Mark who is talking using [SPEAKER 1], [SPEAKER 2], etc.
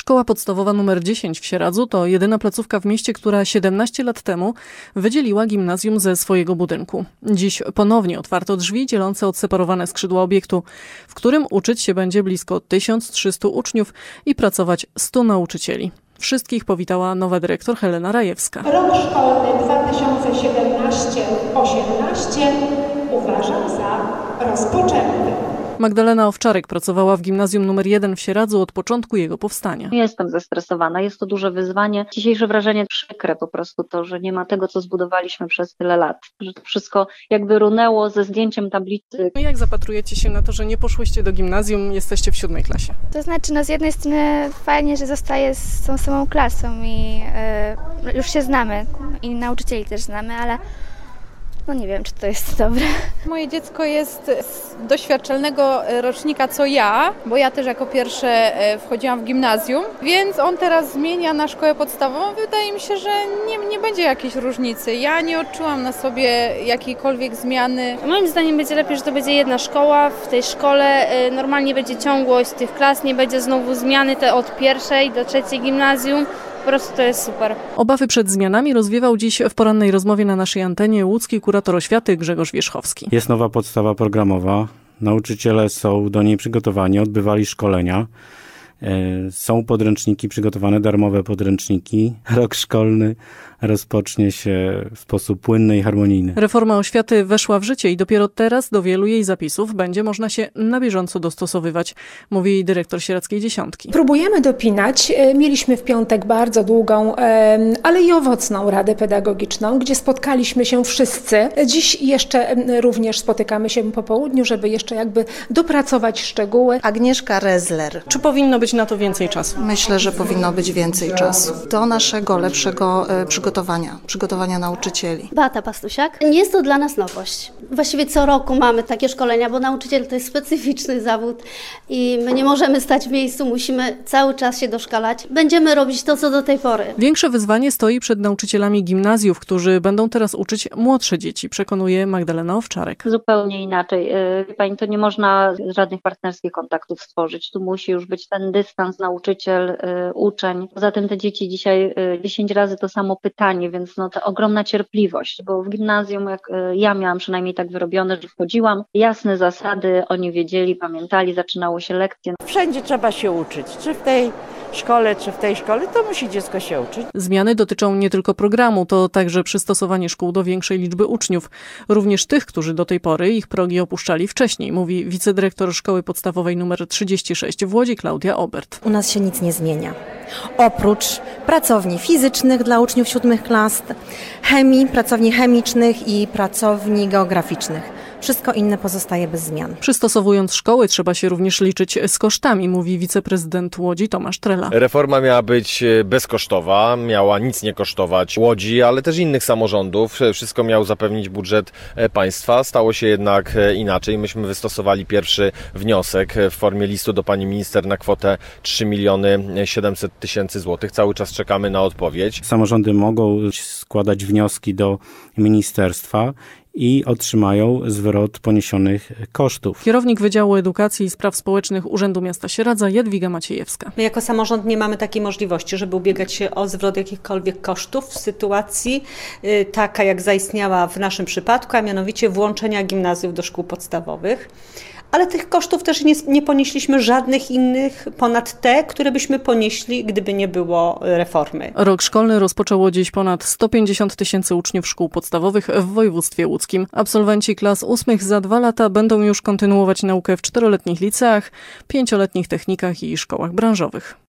[SPEAKER 1] Szkoła podstawowa nr 10 w Sieradzu to jedyna placówka w mieście, która 17 lat temu wydzieliła gimnazjum ze swojego budynku. Dziś ponownie otwarto drzwi dzielące odseparowane skrzydła obiektu, w którym uczyć się będzie blisko 1300 uczniów i pracować 100 nauczycieli. Wszystkich powitała nowa dyrektor Helena Rajewska.
[SPEAKER 2] Rok szkolny 2017-18 uważam za rozpoczęty.
[SPEAKER 1] Magdalena Owczarek pracowała w gimnazjum nr 1 w Sieradzu od początku jego powstania.
[SPEAKER 3] Jestem zestresowana, jest to duże wyzwanie. Dzisiejsze wrażenie przykre po prostu to, że nie ma tego, co zbudowaliśmy przez tyle lat. Że to wszystko jakby runęło ze zdjęciem tablicy.
[SPEAKER 1] Jak zapatrujecie się na to, że nie poszłyście do gimnazjum, jesteście w 7. klasie?
[SPEAKER 4] To znaczy, z jednej strony fajnie, że zostaję z tą samą klasą i już się znamy i nauczycieli też znamy, ale nie wiem, czy to jest dobre.
[SPEAKER 5] Moje dziecko jest z doświadczalnego rocznika co ja, bo ja też jako pierwsze wchodziłam w gimnazjum, więc on teraz zmienia na szkołę podstawową. Wydaje mi się, że nie będzie jakiejś różnicy. Ja nie odczułam na sobie jakiejkolwiek zmiany.
[SPEAKER 6] Moim zdaniem będzie lepiej, że to będzie jedna szkoła. W tej szkole normalnie będzie ciągłość tych klas, nie będzie znowu zmiany te od 1. do 3. gimnazjum. Po prostu to jest super.
[SPEAKER 1] Obawy przed zmianami rozwiewał dziś w porannej rozmowie na naszej antenie łódzki kurator oświaty Grzegorz Wierzchowski.
[SPEAKER 7] Jest nowa podstawa programowa. Nauczyciele są do niej przygotowani, odbywali szkolenia. Są podręczniki przygotowane, darmowe podręczniki. Rok szkolny rozpocznie się w sposób płynny i harmonijny.
[SPEAKER 1] Reforma oświaty weszła w życie i dopiero teraz do wielu jej zapisów będzie można się na bieżąco dostosowywać, mówi dyrektor Sieradzkiej Dziesiątki.
[SPEAKER 2] Próbujemy dopinać. Mieliśmy w piątek bardzo długą, ale i owocną radę pedagogiczną, gdzie spotkaliśmy się wszyscy. Dziś jeszcze również spotykamy się po południu, żeby jeszcze jakby dopracować szczegóły.
[SPEAKER 8] Agnieszka Rezler.
[SPEAKER 1] Czy powinno być na to więcej czasu?
[SPEAKER 8] Myślę, że powinno być więcej czasu. Do naszego lepszego przygotowania nauczycieli.
[SPEAKER 9] Beata Pastusiak. Jest to dla nas nowość. Właściwie co roku mamy takie szkolenia, bo nauczyciel to jest specyficzny zawód i my nie możemy stać w miejscu, musimy cały czas się doszkalać. Będziemy robić to, co do tej pory.
[SPEAKER 1] Większe wyzwanie stoi przed nauczycielami gimnazjów, którzy będą teraz uczyć młodsze dzieci, przekonuje Magdalena Owczarek.
[SPEAKER 3] Zupełnie inaczej. Pani, to nie można żadnych partnerskich kontaktów stworzyć. Tu musi już być ten dystans nauczyciel-uczeń. Poza tym te dzieci dzisiaj 10 razy to samo pytanie, więc ta ogromna cierpliwość, bo w gimnazjum, jak ja miałam przynajmniej tak wyrobione, że wchodziłam, jasne zasady, oni wiedzieli, pamiętali, zaczynało się lekcje.
[SPEAKER 10] Wszędzie trzeba się uczyć, czy w tej szkole, czy w tej szkole, to musi dziecko się uczyć.
[SPEAKER 1] Zmiany dotyczą nie tylko programu, to także przystosowanie szkół do większej liczby uczniów. Również tych, którzy do tej pory ich progi opuszczali wcześniej, mówi wicedyrektor Szkoły Podstawowej nr 36 w Łodzi Klaudia Obert.
[SPEAKER 11] U nas się nic nie zmienia. Oprócz pracowni fizycznych dla uczniów 7 klas, chemii, pracowni chemicznych i pracowni geograficznych. Wszystko inne pozostaje bez zmian.
[SPEAKER 1] Przystosowując szkoły, trzeba się również liczyć z kosztami, mówi wiceprezydent Łodzi Tomasz Trela.
[SPEAKER 12] Reforma miała być bezkosztowa, miała nic nie kosztować Łodzi, ale też innych samorządów. Wszystko miał zapewnić budżet państwa. Stało się jednak inaczej. Myśmy wystosowali pierwszy wniosek w formie listu do pani minister na kwotę 3 700 000 złotych. Cały czas czekamy na odpowiedź.
[SPEAKER 7] Samorządy mogą składać wnioski do ministerstwa i otrzymają zwrot poniesionych kosztów.
[SPEAKER 1] Kierownik Wydziału Edukacji i Spraw Społecznych Urzędu Miasta Sieradza Jadwiga Maciejewska.
[SPEAKER 13] My jako samorząd nie mamy takiej możliwości, żeby ubiegać się o zwrot jakichkolwiek kosztów w sytuacji taka, jak zaistniała w naszym przypadku, a mianowicie włączenia gimnazjów do szkół podstawowych. Ale tych kosztów też nie ponieśliśmy żadnych innych ponad te, które byśmy ponieśli, gdyby nie było reformy.
[SPEAKER 1] Rok szkolny rozpoczęło dziś ponad 150 000 uczniów szkół podstawowych w województwie łódzkim. Absolwenci klas 8 za 2 lata będą już kontynuować naukę w 4-letnich liceach, 5-letnich technikach i szkołach branżowych.